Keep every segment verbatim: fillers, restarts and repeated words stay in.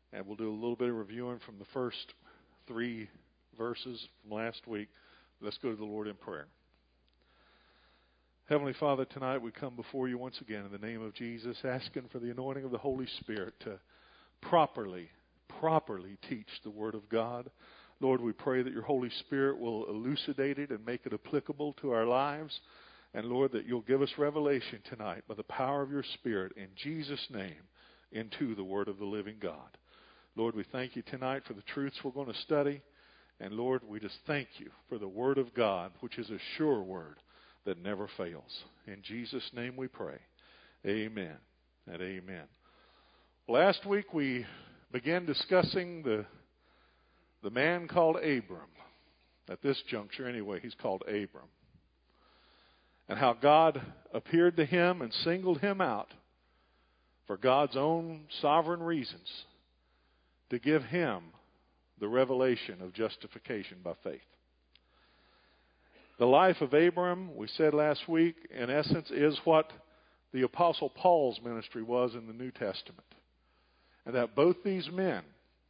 And we'll do a little bit of reviewing from the first three verses from last week. Let's go to the Lord in prayer. Heavenly Father, tonight we come before you once again in the name of Jesus, asking for the anointing of the Holy Spirit to properly, properly teach the Word of God. Lord, we pray that your Holy Spirit will elucidate it and make it applicable to our lives. And Lord, that you'll give us revelation tonight by the power of your Spirit in Jesus' name into the Word of the living God. Lord, we thank you tonight for the truths we're going to study. And Lord, we just thank you for the Word of God, which is a sure Word that never fails. In Jesus' name we pray. Amen and amen. Last week we began discussing the, the man called Abram. At this juncture anyway, he's called Abram. And how God appeared to him and singled him out for God's own sovereign reasons to give him the revelation of justification by faith. The life of Abram, we said last week, in essence, is what the Apostle Paul's ministry was in the New Testament. And that both these men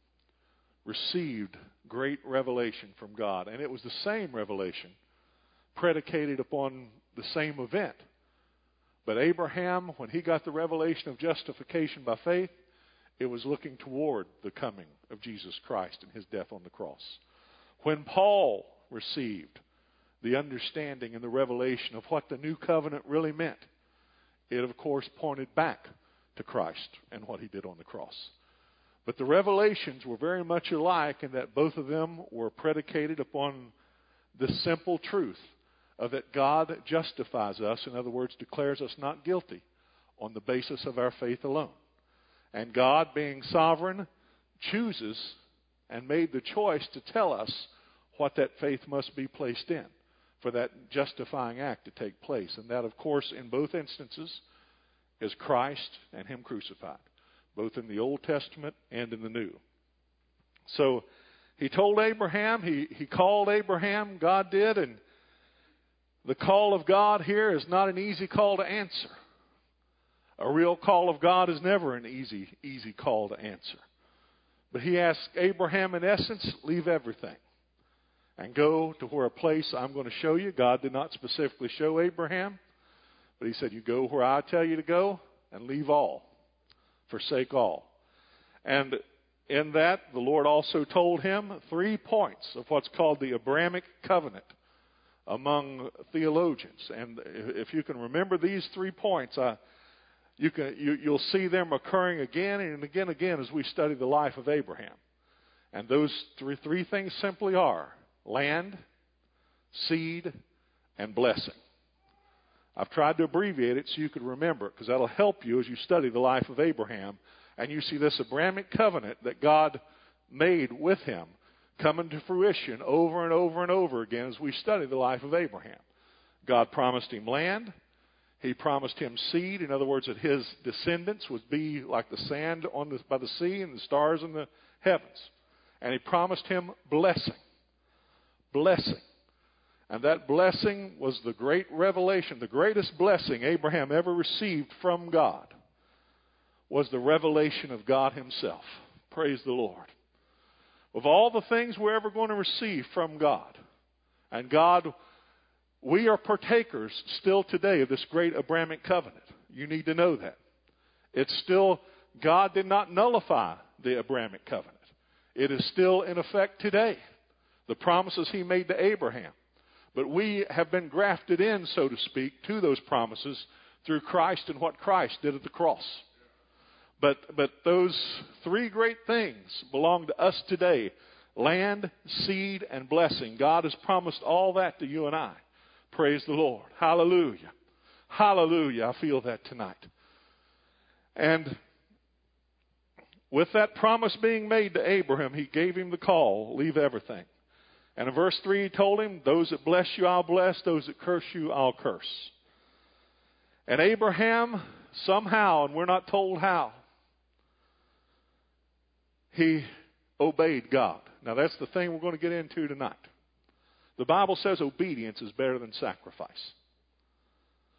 received great revelation from God. And it was the same revelation predicated upon the same event. But Abraham, when he got the revelation of justification by faith, it was looking toward the coming of Jesus Christ and his death on the cross. When Paul received the understanding and the revelation of what the new covenant really meant, it of course pointed back to Christ and what he did on the cross. But the revelations were very much alike in that both of them were predicated upon the simple truth of that God justifies us, in other words, declares us not guilty on the basis of our faith alone. And God, being sovereign, chooses and made the choice to tell us what that faith must be placed in for that justifying act to take place. And that, of course, in both instances is Christ and him crucified, both in the Old Testament and in the New. So he told Abraham, he, he called Abraham, God did, and the call of God here is not an easy call to answer. A real call of God is never an easy, easy call to answer. But he asked Abraham, in essence, leave everything and go to where a place I'm going to show you. God did not specifically show Abraham, but he said, you go where I tell you to go and leave all, forsake all. And in that, the Lord also told him three points of what's called the Abrahamic covenant among theologians. And if you can remember these three points, I You can, you, you'll see them occurring again and again and again as we study the life of Abraham. And those three, three things simply are land, seed, and blessing. I've tried to abbreviate it so you can remember it, because that'll help you as you study the life of Abraham. And you see this Abrahamic covenant that God made with him coming to fruition over and over and over again as we study the life of Abraham. God promised him land. He promised him seed. In other words, that his descendants would be like the sand on the, by the sea and the stars in the heavens. And he promised him blessing. Blessing. And that blessing was the great revelation. The greatest blessing Abraham ever received from God was the revelation of God himself. Praise the Lord. Of all the things we're ever going to receive from God, and God, we are partakers still today of this great Abrahamic covenant. You need to know that. It's still, God did not nullify the Abrahamic covenant. It is still in effect today. The promises he made to Abraham. But we have been grafted in, so to speak, to those promises through Christ and what Christ did at the cross. But, but those three great things belong to us today. Land, seed, and blessing. God has promised all that to you and I. Praise the Lord. Hallelujah. Hallelujah. I feel that tonight. And with that promise being made to Abraham, he gave him the call, leave everything. And in verse three, he told him, those that bless you, I'll bless. Those that curse you, I'll curse. And Abraham, somehow, and we're not told how, he obeyed God. Now, that's the thing we're going to get into tonight. The Bible says obedience is better than sacrifice.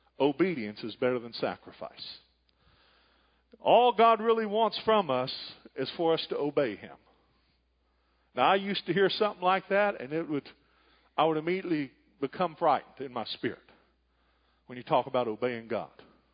Obedience is better than sacrifice. All God really wants from us is for us to obey him. Now, I used to hear something like that, and it would, I would immediately become frightened in my spirit when you talk about obeying God.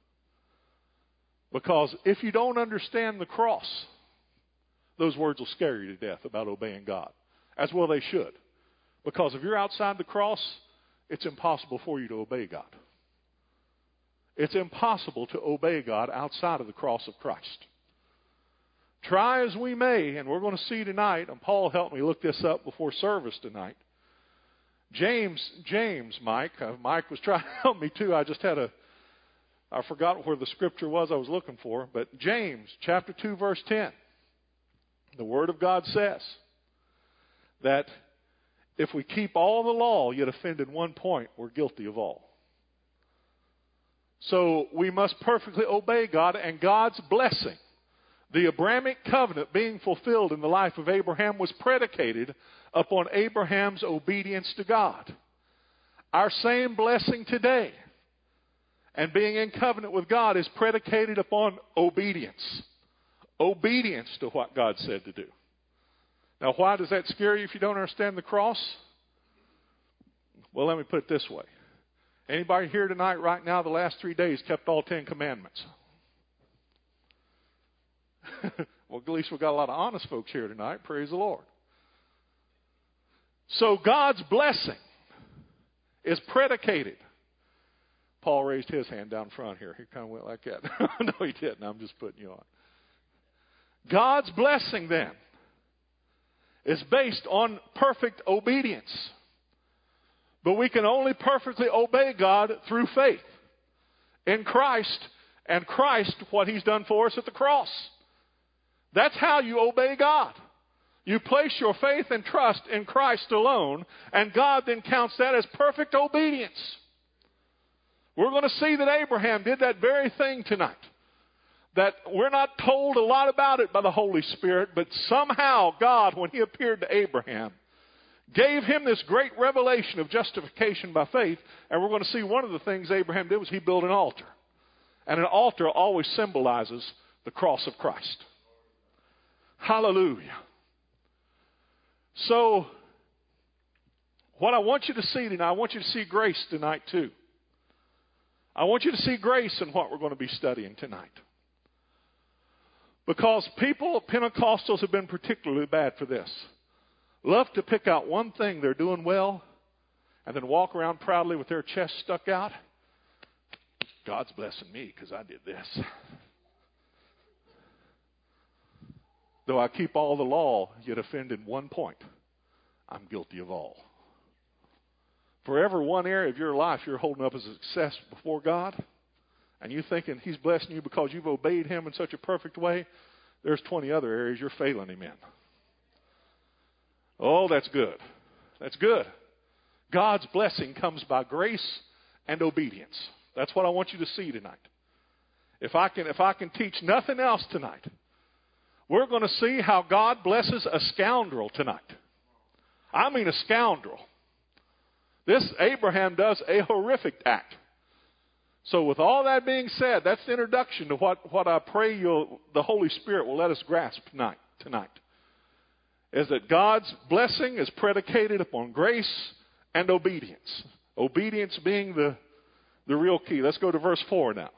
Because if you don't understand the cross, those words will scare you to death about obeying God. As well they should. Because if you're outside the cross, it's impossible for you to obey God. It's impossible to obey God outside of the cross of Christ. Try as we may, and we're going to see tonight, and Paul helped me look this up before service tonight. James, James, Mike, uh, Mike was trying to help me too. I just had a, I forgot where the scripture was I was looking for. But James, chapter two, verse ten. The Word of God says that if we keep all the law, yet offend in one point, we're guilty of all. So we must perfectly obey God, and God's blessing, the Abrahamic covenant being fulfilled in the life of Abraham, was predicated upon Abraham's obedience to God. Our same blessing today and being in covenant with God is predicated upon obedience. Obedience to what God said to do. Now, why does that scare you if you don't understand the cross? Well, let me put it this way. Anybody here tonight, right now, the last three days, kept all Ten Commandments? Well, at least we've got a lot of honest folks here tonight. Praise the Lord. So God's blessing is predicated. Paul raised his hand down front here. He kind of went like that. No, he didn't. I'm just putting you on. God's blessing, then, is based on perfect obedience. But we can only perfectly obey God through faith in Christ, and Christ, what he's done for us at the cross. That's how you obey God. You place your faith and trust in Christ alone, and God then counts that as perfect obedience. We're going to see that Abraham did that very thing tonight. That we're not told a lot about it by the Holy Spirit, but somehow God, when he appeared to Abraham, gave him this great revelation of justification by faith. And we're going to see one of the things Abraham did was he built an altar. And an altar always symbolizes the cross of Christ. Hallelujah. So, what I want you to see tonight, I want you to see grace tonight too. I want you to see grace in what we're going to be studying tonight. Because people, Pentecostals, have been particularly bad for this. Love to pick out one thing they're doing well and then walk around proudly with their chest stuck out. God's blessing me because I did this. Though I keep all the law, yet offend in one point, I'm guilty of all. Forever one area of your life you're holding up as a success before God, and you're thinking he's blessing you because you've obeyed him in such a perfect way, there's twenty other areas you're failing him in. Oh, that's good. That's good. God's blessing comes by grace and obedience. That's what I want you to see tonight. If I can, if I can teach nothing else tonight, we're going to see how God blesses a scoundrel tonight. I mean a scoundrel. This Abraham does a horrific act. So with all that being said, that's the introduction to what, what I pray you'll, the Holy Spirit will let us grasp tonight. Tonight is that God's blessing is predicated upon grace and obedience. Obedience being the, the real key. Let's go to verse four now.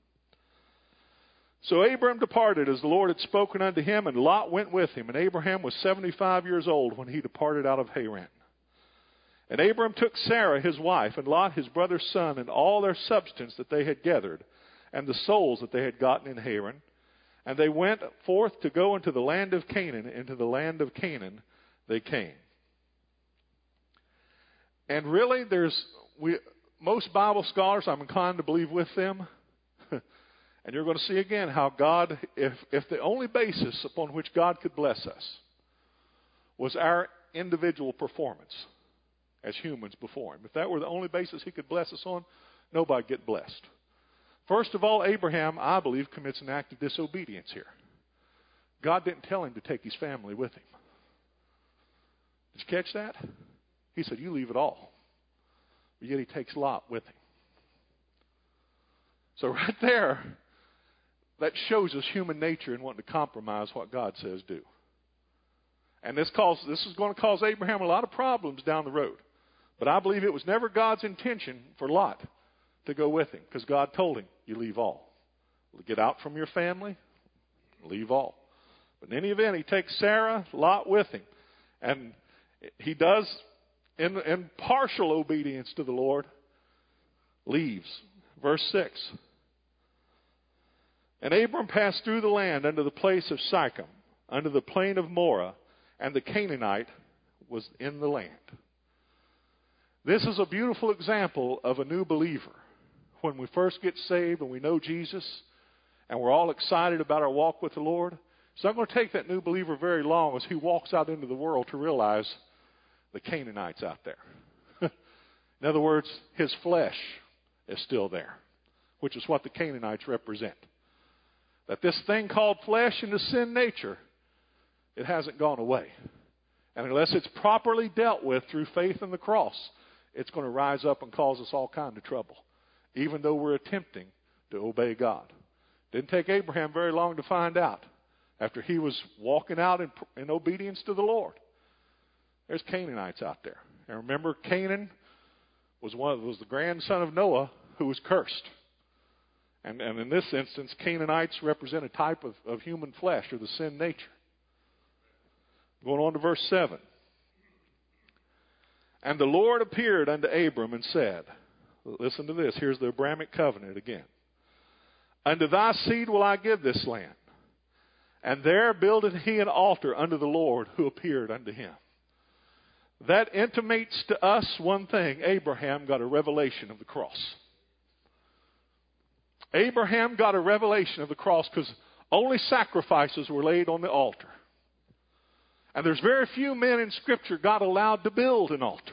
So Abram departed as the Lord had spoken unto him, and Lot went with him. And Abraham was seventy-five years old when he departed out of Haran. And Abram took Sarah his wife, and Lot his brother's son, and all their substance that they had gathered, and the souls that they had gotten in Haran. And they went forth to go into the land of Canaan. Into the land of Canaan they came. And really, there's we most Bible scholars, I'm inclined to believe with them. And you're going to see again how God, if, if the only basis upon which God could bless us was our individual performance as humans before him, if that were the only basis he could bless us on, nobody'd get blessed. First of all, Abraham, I believe, commits an act of disobedience here. God didn't tell him to take his family with him. Did you catch that? He said, you leave it all. But yet he takes Lot with him. So right there, that shows us human nature and wanting to compromise what God says do. And this, cause, this is going to cause Abraham a lot of problems down the road. But I believe it was never God's intention for Lot to go with him, because God told him, you leave all. Get out from your family, leave all. But in any event, he takes Sarah, Lot with him. And he does, in, in partial obedience to the Lord, leaves. Verse six. And Abram passed through the land unto the place of Sichem, unto the plain of Moreh, and the Canaanite was in the land. This is a beautiful example of a new believer. When we first get saved and we know Jesus, and we're all excited about our walk with the Lord, it's not going to take that new believer very long as he walks out into the world to realize the Canaanites out there. In other words, his flesh is still there, which is what the Canaanites represent. That this thing called flesh and the sin nature, it hasn't gone away. And unless it's properly dealt with through faith in the cross, it's going to rise up and cause us all kind of trouble, even though we're attempting to obey God. Didn't take Abraham very long to find out. After he was walking out in, in obedience to the Lord, there's Canaanites out there. And remember, Canaan was one of, was the grandson of Noah who was cursed. And, and in this instance, Canaanites represent a type of, of human flesh, or the sin nature. Going on to verse seven. And the Lord appeared unto Abram and said, listen to this, here's the Abrahamic covenant again. Unto thy seed will I give this land. And there builded he an altar unto the Lord who appeared unto him. That intimates to us one thing. Abraham got a revelation of the cross. Abraham got a revelation of the cross because only sacrifices were laid on the altar. And there's very few men in Scripture God allowed to build an altar.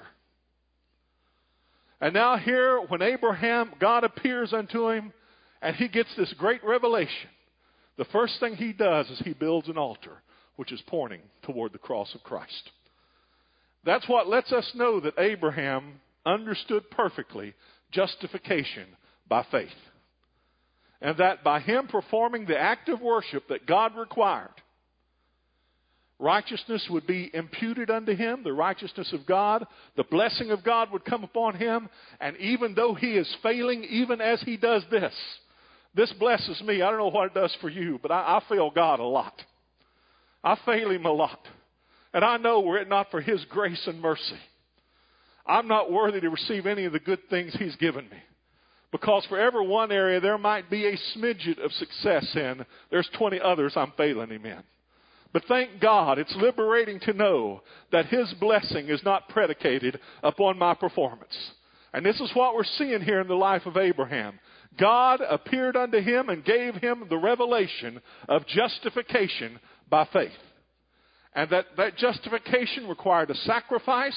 And now here, when Abraham, God appears unto him, and he gets this great revelation, the first thing he does is he builds an altar, which is pointing toward the cross of Christ. That's what lets us know that Abraham understood perfectly justification by faith. And that by him performing the act of worship that God required, righteousness would be imputed unto him, the righteousness of God, the blessing of God would come upon him, and even though he is failing, even as he does this, this blesses me. I don't know what it does for you, but I, I fail God a lot. I fail him a lot. And I know were it not for his grace and mercy, I'm not worthy to receive any of the good things he's given me. Because for every one area there might be a smidget of success in, there's twenty others I'm failing him in. But thank God, it's liberating to know that his blessing is not predicated upon my performance. And this is what we're seeing here in the life of Abraham. God appeared unto him and gave him the revelation of justification by faith. And that, that justification required a sacrifice,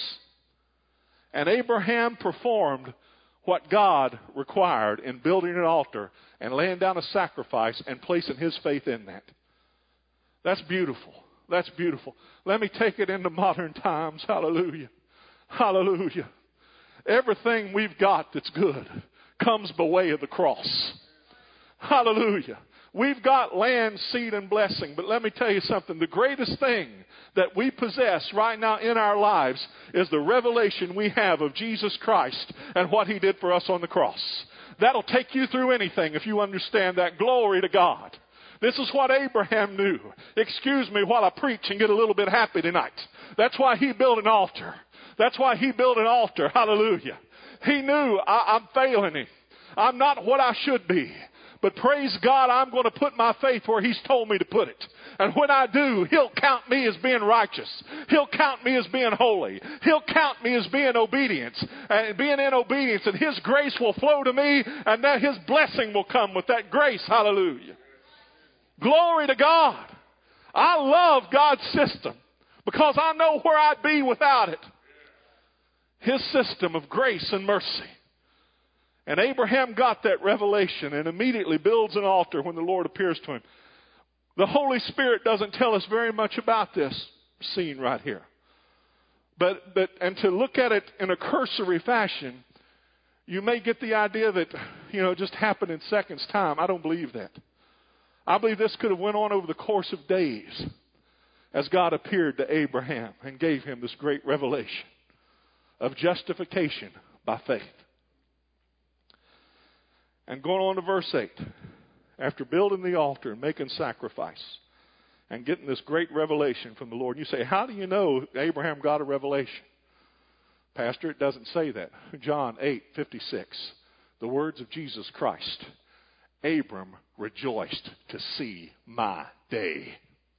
and Abraham performed what God required in building an altar and laying down a sacrifice and placing his faith in that. That's beautiful. That's beautiful. Let me take it into modern times. Hallelujah. Hallelujah. Everything we've got that's good comes by way of the cross. Hallelujah. We've got land, seed, and blessing. But let me tell you something. The greatest thing that we possess right now in our lives is the revelation we have of Jesus Christ and what he did for us on the cross. That'll take you through anything if you understand that. Glory to God. This is what Abraham knew. Excuse me while I preach and get a little bit happy tonight. That's why he built an altar. That's why he built an altar. Hallelujah. He knew I, I'm failing him. I'm not what I should be. But praise God, I'm going to put my faith where he's told me to put it. And when I do, he'll count me as being righteous. He'll count me as being holy. He'll count me as being obedient and being in obedience. And his grace will flow to me, and that his blessing will come with that grace. Hallelujah. Glory to God. I love God's system because I know where I'd be without it. His system of grace and mercy. And Abraham got that revelation and immediately builds an altar when the Lord appears to him. The Holy Spirit doesn't tell us very much about this scene right here. But, but and to look at it in a cursory fashion, you may get the idea that, you know, it just happened in seconds' time. I don't believe that. I believe this could have went on over the course of days as God appeared to Abraham and gave him this great revelation of justification by faith. And going on to verse eight, after building the altar and making sacrifice and getting this great revelation from the Lord, you say, how do you know Abraham got a revelation? Pastor, it doesn't say that. John eight fifty-six, the words of Jesus Christ. Abram rejoiced to see my day.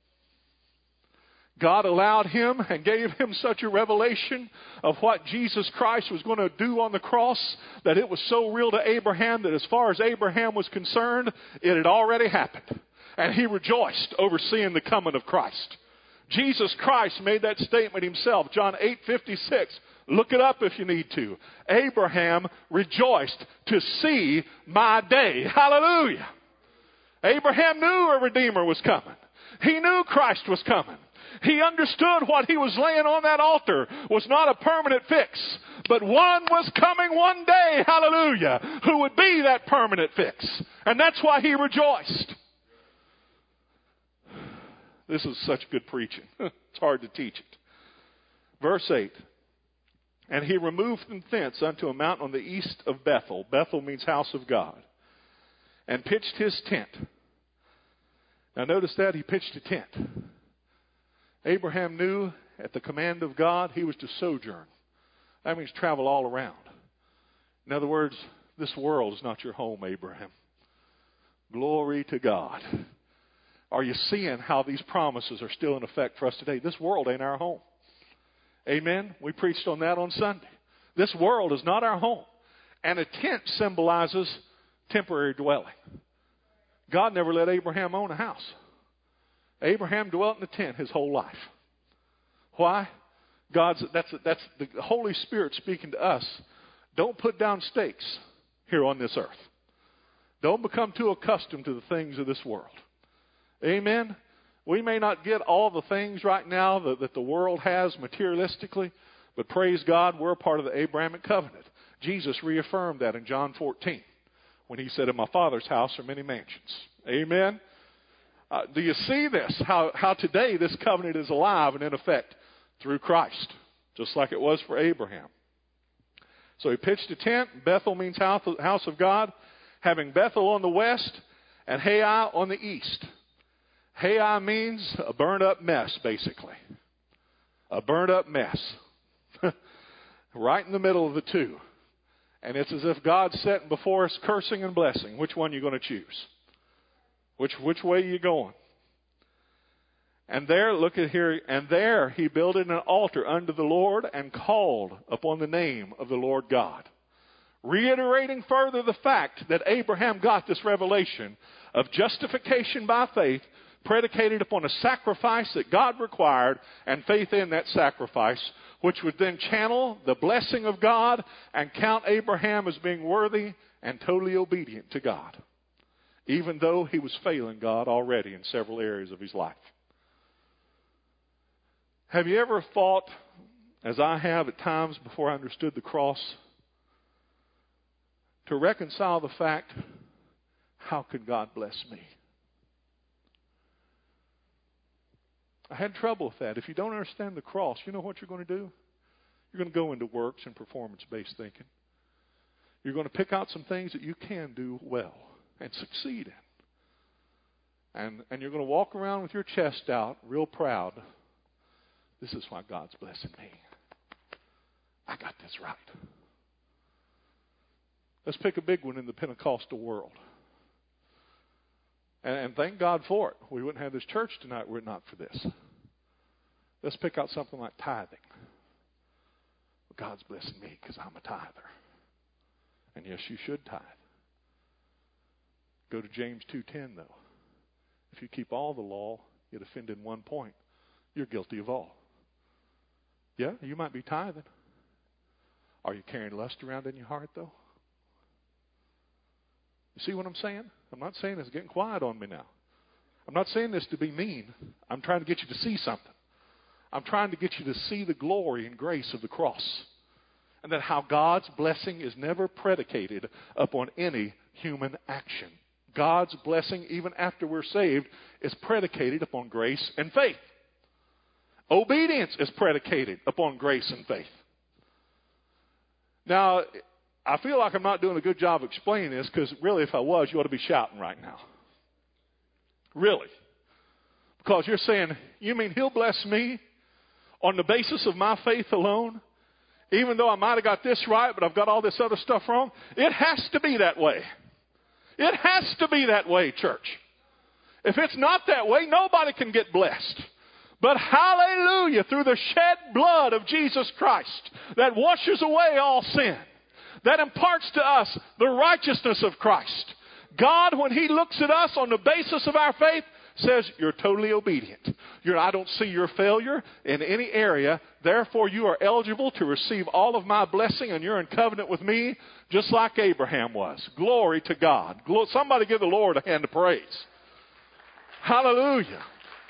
God allowed him and gave him such a revelation of what Jesus Christ was going to do on the cross that it was so real to Abraham that as far as Abraham was concerned, it had already happened. And he rejoiced over seeing the coming of Christ. Jesus Christ made that statement himself, John eight fifty-six. Look it up if you need to. Abraham rejoiced to see my day. Hallelujah. Abraham knew a Redeemer was coming. He knew Christ was coming. He understood what he was laying on that altar was not a permanent fix, but one was coming one day, hallelujah, who would be that permanent fix. And that's why he rejoiced. This is such good preaching. It's hard to teach it. Verse eight. And he removed from thence unto a mountain on the east of Bethel. Bethel means house of God. And pitched his tent. Now notice that he pitched a tent. Abraham knew at the command of God he was to sojourn. That means travel all around. In other words, this world is not your home, Abraham. Glory to God. Are you seeing how these promises are still in effect for us today? This world ain't our home. Amen? We preached on that on Sunday. This world is not our home. And a tent symbolizes temporary dwelling. God never let Abraham own a house. Abraham dwelt in a tent his whole life. Why? God's that's that's the Holy Spirit speaking to us. Don't put down stakes here on this earth. Don't become too accustomed to the things of this world. Amen? We may not get all the things right now that, that the world has materialistically, but praise God, we're a part of the Abrahamic covenant. Jesus reaffirmed that in John fourteen when he said, in my Father's house are many mansions. Amen? Uh, do you see this? How, how today this covenant is alive and in effect through Christ, just like it was for Abraham. So he pitched a tent. Bethel means house, house of God. Having Bethel on the west and Hai on the east. Hai means a burned up mess, basically. A burned up mess. Right in the middle of the two. And it's as if God's setting before us cursing and blessing. Which one are you going to choose? Which which way are you going? And there, look at here, and there he builded an altar unto the Lord and called upon the name of the Lord God. Reiterating further the fact that Abraham got this revelation of justification by faith predicated upon a sacrifice that God required and faith in that sacrifice, which would then channel the blessing of God and count Abraham as being worthy and totally obedient to God, even though he was failing God already in several areas of his life. Have you ever thought, as I have at times before I understood the cross, to reconcile the fact, how could God bless me? I had trouble with that. If you don't understand the cross, you know what you're going to do? You're going to go into works and performance-based thinking. You're going to pick out some things that you can do well and succeed in. And, and you're going to walk around with your chest out, real proud. This is why God's blessing me. I got this right. Let's pick a big one in the Pentecostal world. And, and thank God for it. We wouldn't have this church tonight were it not for this. Let's pick out something like tithing. Well, God's blessing me because I'm a tither. And yes, you should tithe. Go to James two ten, though. If you keep all the law, yet offend in one point, you're guilty of all. Yeah, you might be tithing. Are you carrying lust around in your heart, though? You see what I'm saying? I'm not saying it's getting quiet on me now. I'm not saying this to be mean. I'm trying to get you to see something. I'm trying to get you to see the glory and grace of the cross. And that how God's blessing is never predicated upon any human action. God's blessing, even after we're saved, is predicated upon grace and faith. Obedience is predicated upon grace and faith. Now, I feel like I'm not doing a good job explaining this, because really, if I was, you ought to be shouting right now. Really. Because you're saying, you mean He'll bless me on the basis of my faith alone? Even though I might have got this right, but I've got all this other stuff wrong? It has to be that way. It has to be that way, church. If it's not that way, nobody can get blessed. But hallelujah, through the shed blood of Jesus Christ that washes away all sin, that imparts to us the righteousness of Christ, God, when He looks at us on the basis of our faith, says, you're totally obedient. You're, I don't see your failure in any area. Therefore, you are eligible to receive all of my blessing, and you're in covenant with me, just like Abraham was. Glory to God. Somebody give the Lord a hand of praise. Hallelujah.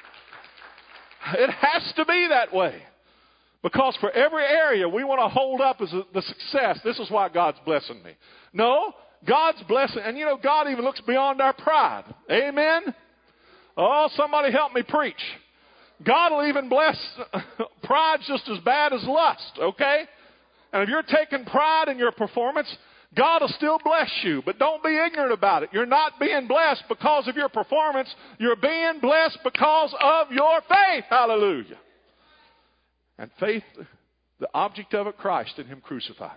It has to be that way. Because for every area we want to hold up as the success, this is why God's blessing me. No, God's blessing, and you know, God even looks beyond our pride. Amen? Oh, somebody help me preach. God will even bless pride just as bad as lust, okay? And if you're taking pride in your performance, God will still bless you. But don't be ignorant about it. You're not being blessed because of your performance. You're being blessed because of your faith. Hallelujah. And faith, the object of it, Christ and Him crucified.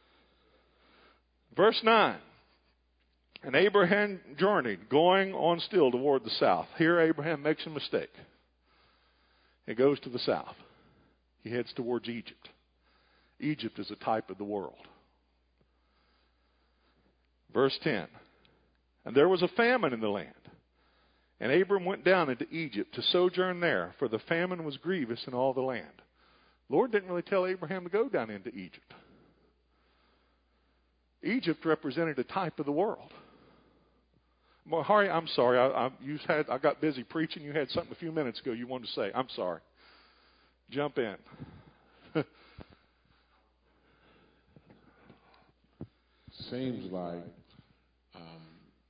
Verse nine. And Abraham journeyed, going on still toward the south. Here Abraham makes a mistake. He goes to the south. He heads towards Egypt. Egypt is a type of the world. Verse ten. And there was a famine in the land. And Abram went down into Egypt to sojourn there, for the famine was grievous in all the land. The Lord didn't really tell Abraham to go down into Egypt. Egypt represented a type of the world. Well, Harry, I'm sorry. I, I, you had, I got busy preaching. You had something a few minutes ago you wanted to say. I'm sorry. Jump in. Seems like um,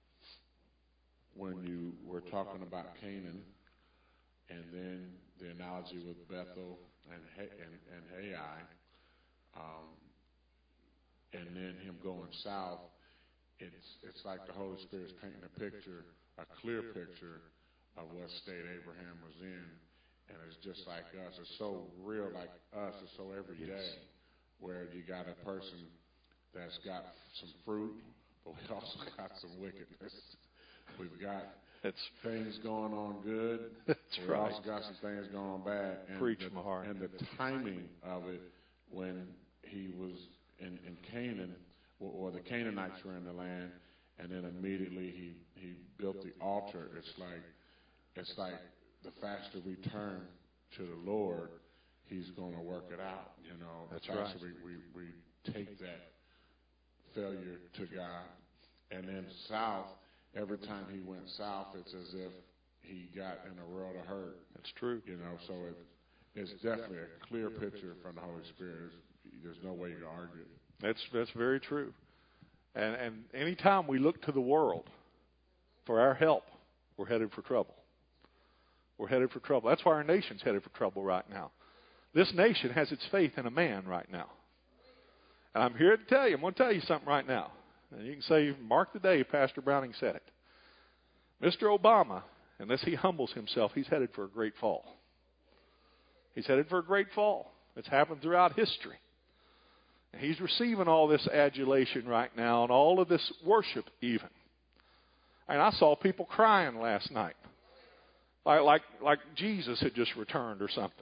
when you were talking about Canaan, and then the analogy with Bethel and and, and Hai, um, and then him going south, it's it's like the Holy Spirit's painting a picture, a clear picture of what state Abraham was in, and it's just like us. It's so real, like us. It's so everyday, where you got a person that's got some fruit, but we also got some wickedness. We've got That's, things going on good. That's We've right. also got some things going on bad. And Preach, the, my heart. And the timing of it, when he was in, in Canaan, or, or the Canaanites were in the land, and then immediately he, he built the altar. It's like it's like the faster we turn to the Lord, He's going to work it out. You know, That's the faster right. we, we, we take that failure to God. And then south, every time he went south, it's as if he got in a world of hurt. That's true. You know, so it, it's definitely a clear picture from the Holy Spirit. There's, there's no way you can argue it. That's that's very true. And and anytime we look to the world for our help, we're headed for trouble. We're headed for trouble. That's why our nation's headed for trouble right now. This nation has its faith in a man right now. And I'm here to tell you, I'm going to tell you something right now. And you can say, mark the day Pastor Browning said it. Mister Obama, unless he humbles himself, he's headed for a great fall. He's headed for a great fall. It's happened throughout history. And he's receiving all this adulation right now and all of this worship even. And I saw people crying last night. Like, like, like Jesus had just returned or something.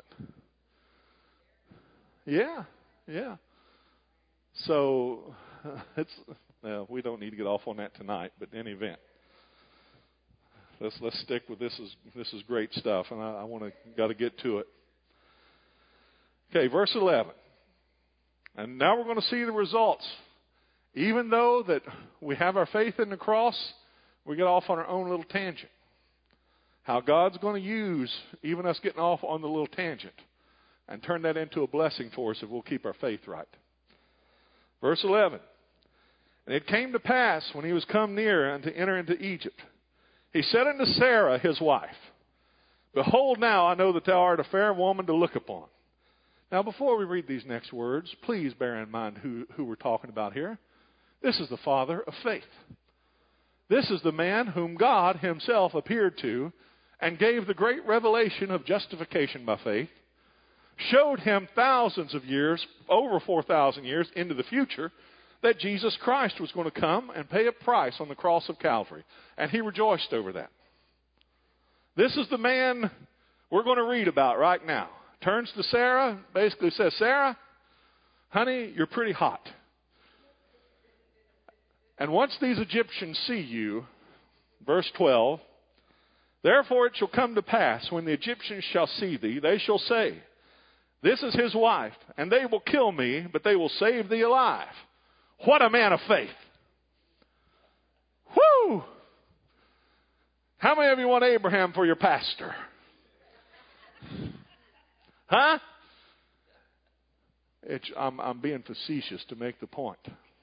Yeah, yeah. So it's well, we don't need to get off on that tonight, but in any event, let's let's stick with this. Is this is great stuff, and I, I want to got to get to it. Okay, verse eleven, and now we're going to see the results. Even though that we have our faith in the cross, we get off on our own little tangent. How God's going to use even us getting off on the little tangent and turn that into a blessing for us if we'll keep our faith right. Verse eleven, And it came to pass, when he was come near and to enter into Egypt, he said unto Sarah his wife, Behold, now I know that thou art a fair woman to look upon. Now, before we read these next words, please bear in mind who, who we're talking about here. This is the father of faith. This is the man whom God himself appeared to and gave the great revelation of justification by faith, showed him thousands of years, over four thousand years into the future, that Jesus Christ was going to come and pay a price on the cross of Calvary. And he rejoiced over that. This is the man we're going to read about right now. Turns to Sarah, basically says, Sarah, honey, you're pretty hot. And once these Egyptians see you, verse twelve, Therefore it shall come to pass, when the Egyptians shall see thee, they shall say, This is his wife, and they will kill me, but they will save thee alive. What a man of faith. Whoo! How many of you want Abraham for your pastor? Huh? It's, I'm, I'm being facetious to make the point.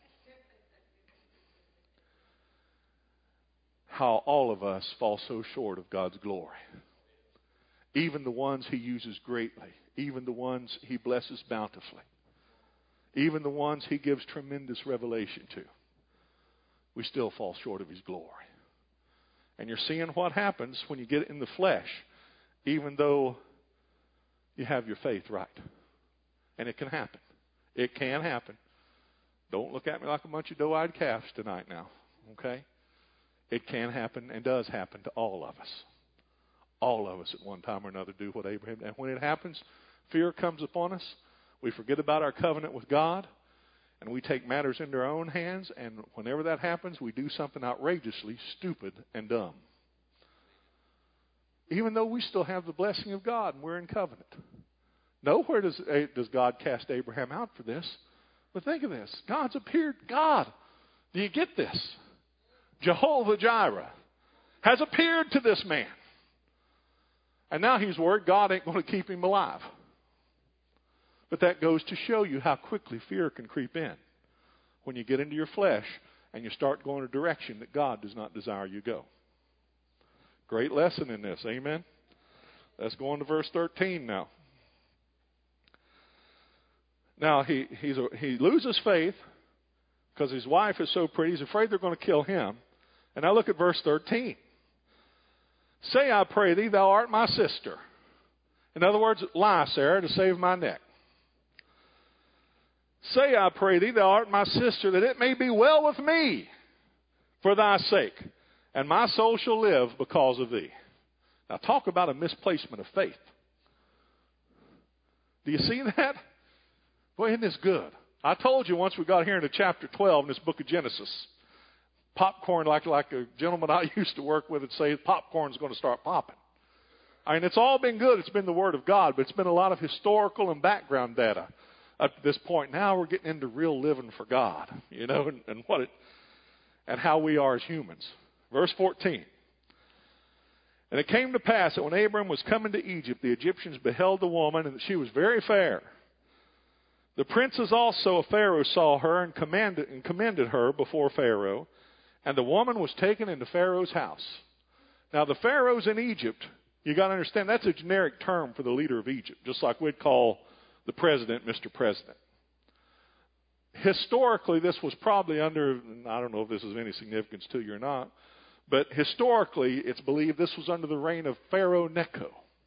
How all of us fall so short of God's glory. Even the ones he uses greatly. Even the ones he blesses bountifully. Even the ones he gives tremendous revelation to. We still fall short of his glory. And you're seeing what happens when you get in the flesh, even though you have your faith right. And it can happen. It can happen. Don't look at me like a bunch of doe-eyed calves tonight now. Okay? It can happen and does happen to all of us. All of us at one time or another do what Abraham did. And when it happens, fear comes upon us. We forget about our covenant with God. And we take matters into our own hands. And whenever that happens, we do something outrageously stupid and dumb. Even though we still have the blessing of God and we're in covenant. Nowhere does, does God cast Abraham out for this. But think of this. God's appeared. God, do you get this? Jehovah Jireh has appeared to this man. And now he's worried God ain't going to keep him alive. But that goes to show you how quickly fear can creep in when you get into your flesh and you start going a direction that God does not desire you go. Great lesson in this. Amen? Let's go on to verse thirteen now. Now, he, he's a, he loses faith because his wife is so pretty. He's afraid they're going to kill him. And now look at verse thirteen. Say, I pray thee, thou art my sister. In other words, lie, Sarah, to save my neck. Say, I pray thee, thou art my sister, that it may be well with me for thy sake, and my soul shall live because of thee. Now talk about a misplacement of faith. Do you see that? Boy, isn't this good? I told you once we got here into chapter twelve in this book of Genesis, popcorn, like, like a gentleman I used to work with would say, popcorn's going to start popping. I mean, it's all been good. It's been the Word of God, but it's been a lot of historical and background data up to this point. Now we're getting into real living for God, you know, and, and what it, and how we are as humans. Verse fourteen. And it came to pass that when Abram was coming to Egypt, the Egyptians beheld the woman, and that she was very fair. The princes also of Pharaoh saw her and commanded, and commended her before Pharaoh. And the woman was taken into Pharaoh's house. Now the pharaohs in Egypt, you got to understand, that's a generic term for the leader of Egypt, just like we'd call the president Mister President. Historically, this was probably under, I don't know if this is of any significance to you or not, but historically, it's believed this was under the reign of Pharaoh Necho.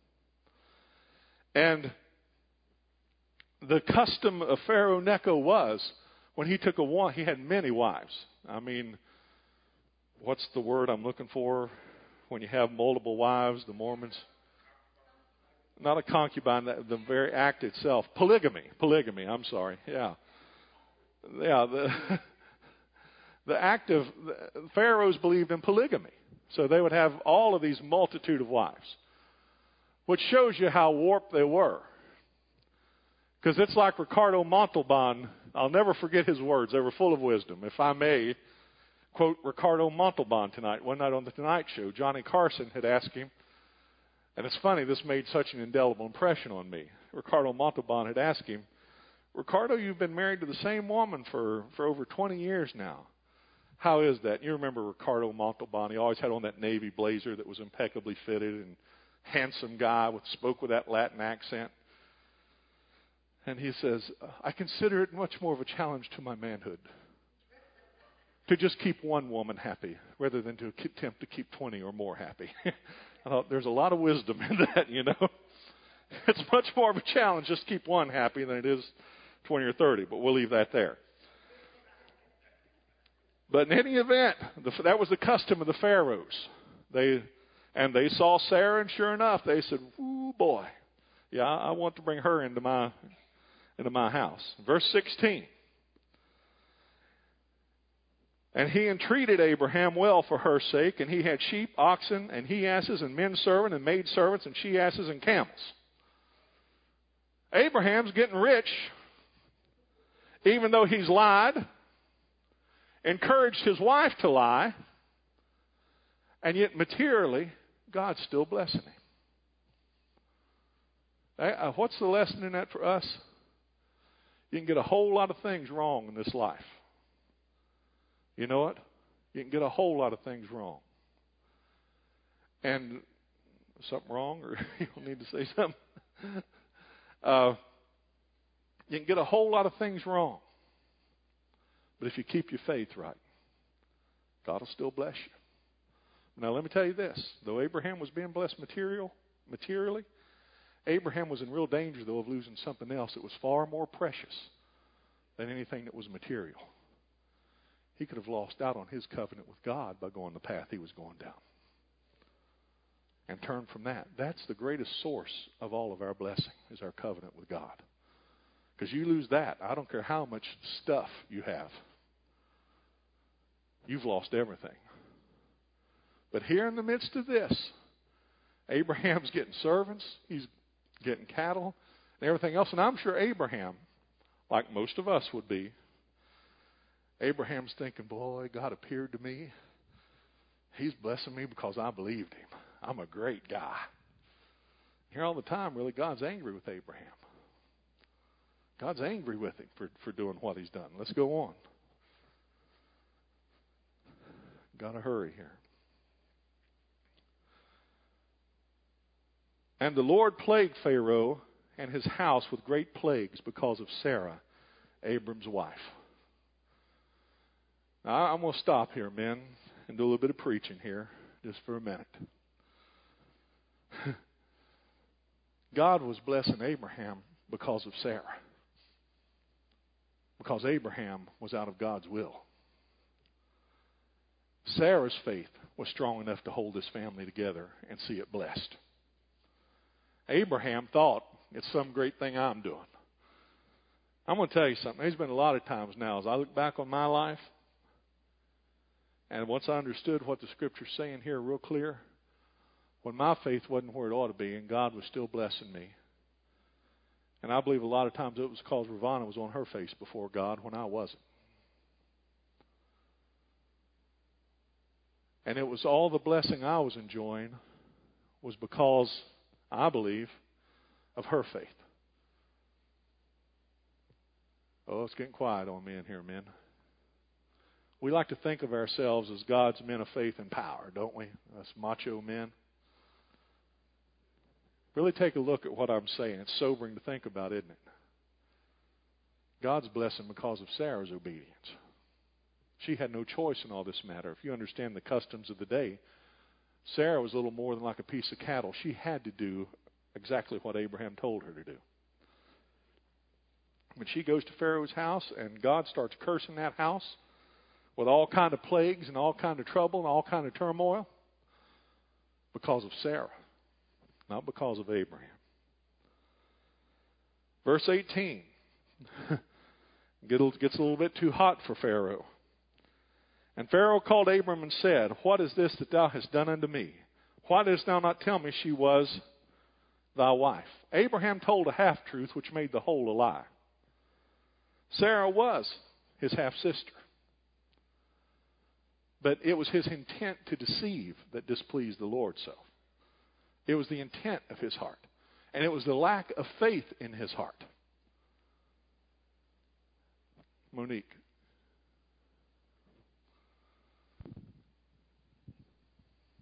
And the custom of Pharaoh Necho was, when he took a one, he had many wives. I mean, what's the word I'm looking for when you have multiple wives, the Mormons? Not a concubine, the very act itself. Polygamy. Polygamy, I'm sorry. Yeah. Yeah, the, the act of, the pharaohs believed in polygamy. So they would have all of these multitude of wives. Which shows you how warped they were. Because it's like Ricardo Montalban. I'll never forget his words. They were full of wisdom. If I may quote Ricardo Montalban tonight. One night on the Tonight Show, Johnny Carson had asked him, and it's funny, this made such an indelible impression on me. Ricardo Montalban had asked him, Ricardo, you've been married to the same woman for, for over twenty years now. How is that? You remember Ricardo Montalbán. He always had on that navy blazer that was impeccably fitted, and handsome guy with spoke with that Latin accent. And he says, I consider it much more of a challenge to my manhood to just keep one woman happy rather than to attempt to keep twenty or more happy. I thought there's a lot of wisdom in that, you know. It's much more of a challenge just to keep one happy than it is twenty or thirty, but we'll leave that there. But in any event, the, that was the custom of the Pharaohs. They and they saw Sarah, and sure enough, they said, "Ooh, boy, yeah, I want to bring her into my into my house." Verse sixteen. And he entreated Abraham well for her sake, and he had sheep, oxen, and he-asses, and men servant, and maid servants, and she-asses, and camels. Abraham's getting rich, even though he's lied, encouraged his wife to lie, and yet materially, God's still blessing him. Uh, what's the lesson in that for us? You can get a whole lot of things wrong in this life. You know what? You can get a whole lot of things wrong. And something wrong, or you don't need to say something. Uh, you can get a whole lot of things wrong. But if you keep your faith right, God will still bless you. Now let me tell you this. Though Abraham was being blessed material, materially, Abraham was in real danger, though, of losing something else that was far more precious than anything that was material. He could have lost out on his covenant with God by going the path he was going down. And turn from that. That's the greatest source of all of our blessing, is our covenant with God. Because you lose that, I don't care how much stuff you have. You've lost everything. But here in the midst of this, Abraham's getting servants, he's getting cattle, and everything else. And I'm sure Abraham, like most of us would be, Abraham's thinking, boy, God appeared to me. He's blessing me because I believed him. I'm a great guy. Here all the time, really, God's angry with Abraham. God's angry with him for, for doing what he's done. Let's go on. Got to hurry here. And the Lord plagued Pharaoh and his house with great plagues because of Sarah, Abram's wife. Now, I'm going to stop here, men, and do a little bit of preaching here just for a minute. God was blessing Abraham because of Sarah. Because Abraham was out of God's will. Sarah's faith was strong enough to hold this family together and see it blessed. Abraham thought, it's some great thing I'm doing. I'm going to tell you something. There's been a lot of times now, as I look back on my life, and once I understood what the Scripture's saying here real clear, when my faith wasn't where it ought to be and God was still blessing me. And I believe a lot of times it was because Ravana was on her face before God when I wasn't. And it was all the blessing I was enjoying was because, I believe, of her faith. Oh, it's getting quiet on me in here, men. We like to think of ourselves as God's men of faith and power, don't we? Us macho men. Really take a look at what I'm saying. It's sobering to think about, isn't it? God's blessing because of Sarah's obedience. She had no choice in all this matter. If you understand the customs of the day, Sarah was a little more than like a piece of cattle. She had to do exactly what Abraham told her to do. When she goes to Pharaoh's house and God starts cursing that house with all kind of plagues and all kind of trouble and all kind of turmoil, because of Sarah, not because of Abraham. Verse eighteen gets a little bit too hot for Pharaoh. And Pharaoh called Abram and said, what is this that thou hast done unto me? Why didst thou not tell me she was thy wife? Abraham told a half-truth which made the whole a lie. Sarah was his half-sister. But it was his intent to deceive that displeased the Lord so. It was the intent of his heart. And it was the lack of faith in his heart. Monique.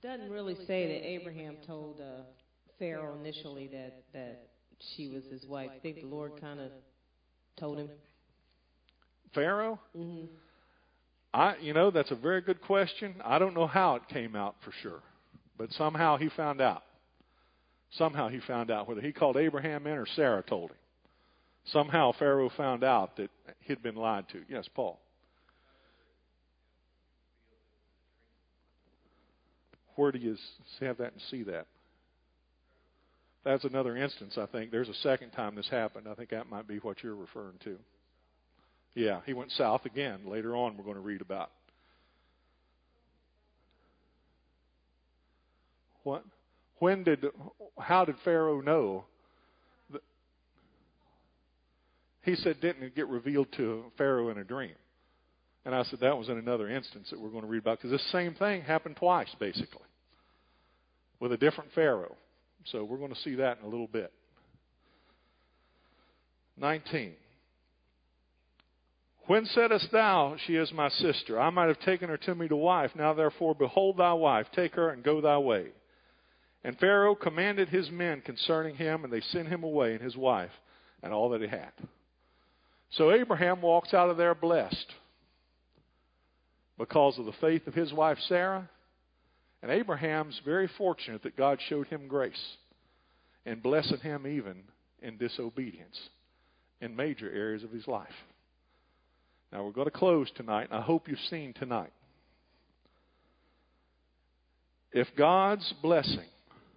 doesn't really say that Abraham told uh, Pharaoh initially that, that she was his wife. I think the Lord kind of told him. Pharaoh? Mm-hmm. I, you know, that's a very good question. I don't know how it came out for sure, but somehow he found out. Somehow he found out whether he called Abraham in or Sarah told him. Somehow Pharaoh found out that he'd been lied to. Yes, Paul. Where do you have that and see that? That's another instance, I think. There's a second time this happened. I think that might be what you're referring to. Yeah, he went south again. Later on, we're going to read about. What? When did? How did Pharaoh know? That, he said, didn't it get revealed to Pharaoh in a dream? And I said that was in another instance that we're going to read about, because this same thing happened twice, basically, with a different Pharaoh. So we're going to see that in a little bit. nineteen. When saidest thou, she is my sister? I might have taken her to me to wife. Now therefore, behold thy wife. Take her and go thy way. And Pharaoh commanded his men concerning him, and they sent him away and his wife and all that he had. So Abraham walks out of there blessed because of the faith of his wife Sarah. And Abraham's very fortunate that God showed him grace and blessing him even in disobedience in major areas of his life. Now we're going to close tonight, and I hope you've seen tonight. If God's blessing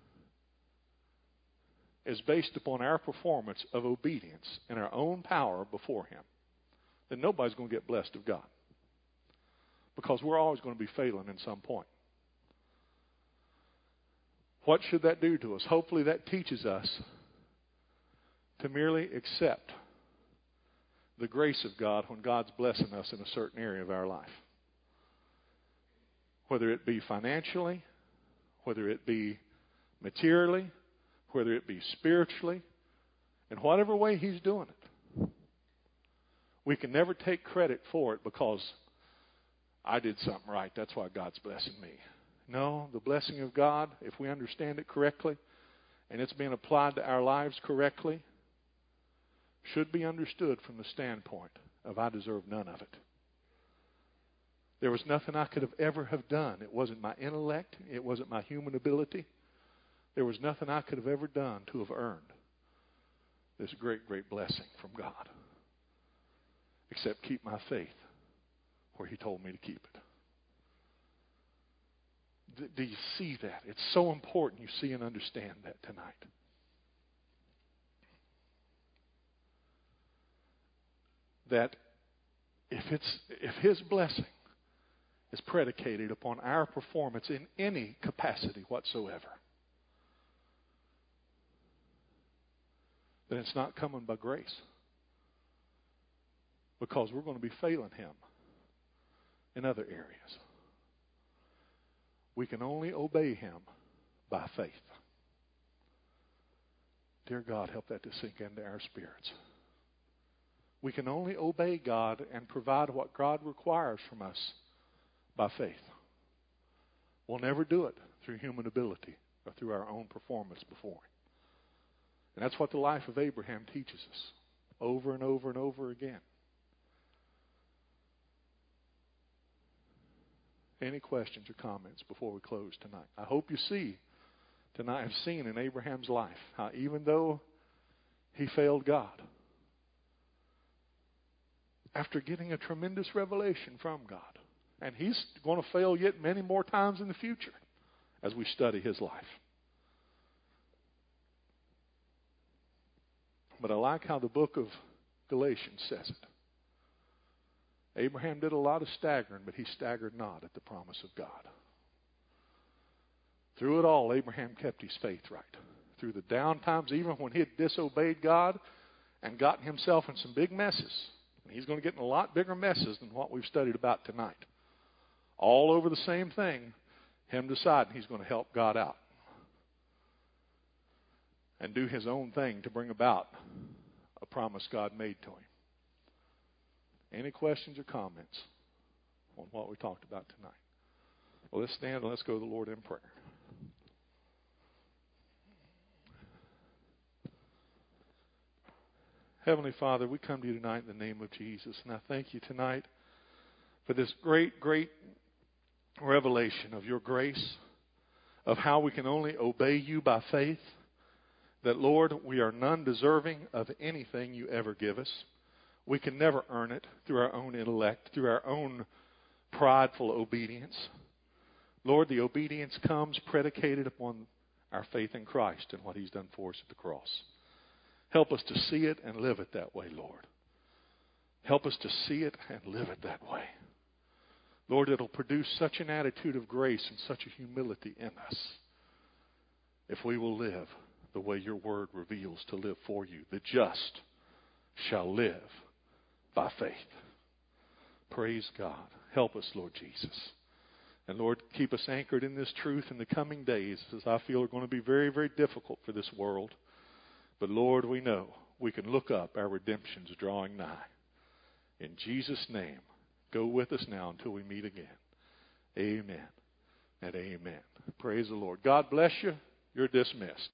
is based upon our performance of obedience and our own power before Him, then nobody's going to get blessed of God. Because we're always going to be failing in some point. What should that do to us? Hopefully that teaches us to merely accept the grace of God when God's blessing us in a certain area of our life. Whether it be financially, whether it be materially, whether it be spiritually, in whatever way He's doing it. We can never take credit for it because I did something right. That's why God's blessing me. No, the blessing of God, if we understand it correctly, and it's being applied to our lives correctly, should be understood from the standpoint of I deserve none of it. There was nothing I could have ever have done. It wasn't my intellect. It wasn't my human ability. There was nothing I could have ever done to have earned this great, great blessing from God, except keep my faith where He told me to keep it. D- do you see that? It's so important you see and understand that tonight. That if it's if His blessing is predicated upon our performance in any capacity whatsoever, then it's not coming by grace. Because we're going to be failing Him in other areas. We can only obey Him by faith. Dear God, help that to sink into our spirits. We can only obey God and provide what God requires from us by faith. We'll never do it through human ability or through our own performance before Him. And that's what the life of Abraham teaches us over and over and over again. Any questions or comments before we close tonight? I hope you see tonight, have seen in Abraham's life how even though he failed God, after getting a tremendous revelation from God, and he's going to fail yet many more times in the future as we study his life. But I like how the book of Galatians says it. Abraham did a lot of staggering, but he staggered not at the promise of God. Through it all, Abraham kept his faith right. Through the down times, even when he had disobeyed God and gotten himself in some big messes. And he's going to get in a lot bigger messes than what we've studied about tonight. All over the same thing, him deciding he's going to help God out. And do his own thing to bring about a promise God made to him. Any questions or comments on what we talked about tonight? Well, let's stand and let's go to the Lord in prayer. Heavenly Father, we come to you tonight in the name of Jesus. And I thank you tonight for this great, great revelation of your grace, of how we can only obey you by faith. That, Lord, we are none deserving of anything you ever give us. We can never earn it through our own intellect, through our own prideful obedience. Lord, the obedience comes predicated upon our faith in Christ and what he's done for us at the cross. Help us to see it and live it that way, Lord. Help us to see it and live it that way. Lord, it'll produce such an attitude of grace and such a humility in us if we will live the way your word reveals to live for you. The just shall live by faith. Praise God. Help us, Lord Jesus. And Lord, keep us anchored in this truth in the coming days, as I feel are going to be very, very difficult for this world. But Lord, we know we can look up. Our redemption's drawing nigh. In Jesus' name, go with us now until we meet again. Amen and amen. Praise the Lord. God bless you. You're dismissed.